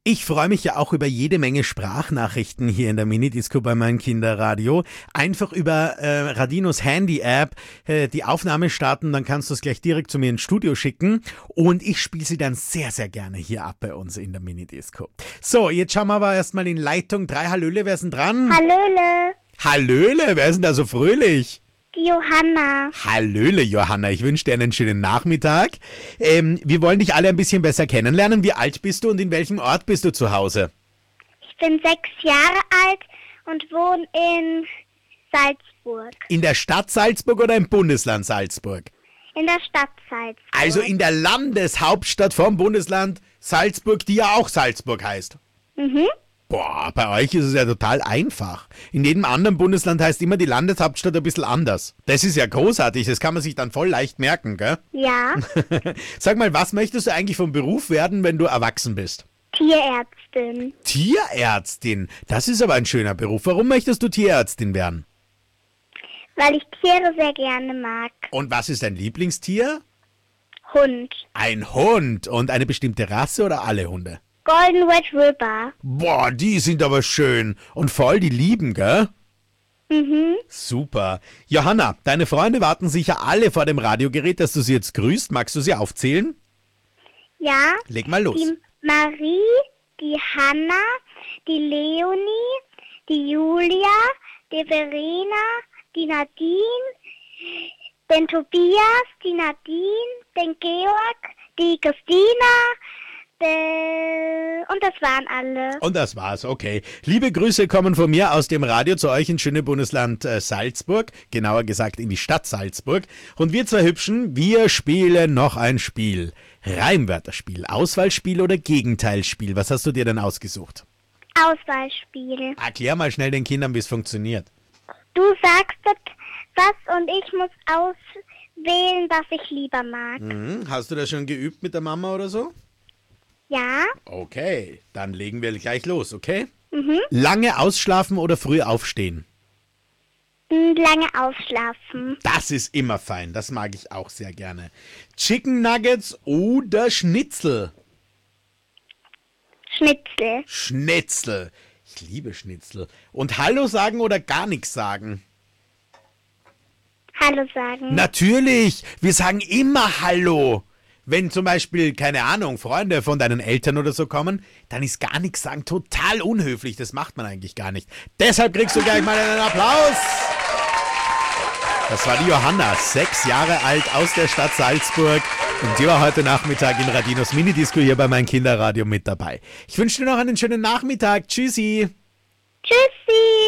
Ich freue mich ja auch über jede Menge Sprachnachrichten hier in der Minidisco bei meinem Kinderradio. Einfach über Radinos Handy-App die Aufnahme starten, dann kannst du es gleich direkt zu mir ins Studio schicken und ich spiele sie dann sehr, sehr gerne hier ab bei uns in der Minidisco. So, jetzt schauen wir aber erstmal in Leitung 3. Hallöle, wer ist denn dran? Hallöle, Hallöle, wer ist denn da so fröhlich? die Johanna. Hallöle, Johanna, ich wünsche dir einen schönen Nachmittag. Wir wollen dich alle ein bisschen besser kennenlernen. Wie alt bist du und in welchem Ort bist du zu Hause? Ich bin 6 Jahre alt und wohne in Salzburg. In der Stadt Salzburg oder im Bundesland Salzburg? In der Stadt Salzburg. Also in der Landeshauptstadt vom Bundesland Salzburg, die ja auch Salzburg heißt. Mhm. Boah, bei euch ist es ja total einfach. In jedem anderen Bundesland heißt immer die Landeshauptstadt ein bisschen anders. Das ist ja großartig, das kann man sich dann voll leicht merken, gell? Ja, Sag mal, was möchtest du eigentlich vom Beruf werden, wenn du erwachsen bist? Tierärztin. Tierärztin, das ist aber ein schöner Beruf. Warum möchtest du Tierärztin werden? Weil ich Tiere sehr gerne mag. Und was ist dein Lieblingstier? Hund. Ein Hund. Und eine bestimmte Rasse oder alle Hunde? Golden Retriever. Boah, die sind aber schön. Und voll die lieben, gell? Mhm. Super. Johanna, deine Freunde warten sicher alle vor dem Radiogerät, dass du sie jetzt grüßt. Magst du sie aufzählen? Ja, Leg mal los. die Marie, die Hanna, die Leonie, die Julia, die Verena, die Nadine, den Tobias, die Nadine, den Georg, die Christina, und das waren alle. Und das war's, okay. Liebe Grüße kommen von mir aus dem Radio zu euch ins schöne Bundesland Salzburg, genauer gesagt in die Stadt Salzburg. Und wir zwei Hübschen, wir spielen noch ein Spiel. Reimwörterspiel, Auswahlspiel oder Gegenteilspiel? Was hast du dir denn ausgesucht? Auswahlspiel. Erklär mal schnell den Kindern, wie es funktioniert. Du sagst was und ich muss auswählen, was ich lieber mag. Hast du das schon geübt mit der Mama oder so? Ja? Okay, dann legen wir gleich los, okay? Mhm. Lange ausschlafen oder früh aufstehen? Lange ausschlafen. Das ist immer fein, das mag ich auch sehr gerne. Chicken Nuggets oder Schnitzel? Schnitzel. Schnitzel. Ich liebe Schnitzel. Und Hallo sagen oder gar nichts sagen? Hallo sagen. Natürlich, wir sagen immer Hallo. Wenn zum Beispiel, keine Ahnung, Freunde von deinen Eltern oder so kommen, dann ist gar nichts sagen total unhöflich. Das macht man eigentlich gar nicht. Deshalb kriegst du gleich mal einen Applaus. Das war die Johanna, 6 Jahre alt, aus der Stadt Salzburg. Und die war heute Nachmittag in Radinos Minidisco hier bei meinem Kinderradio mit dabei. Ich wünsche dir noch einen schönen Nachmittag. Tschüssi. Tschüssi.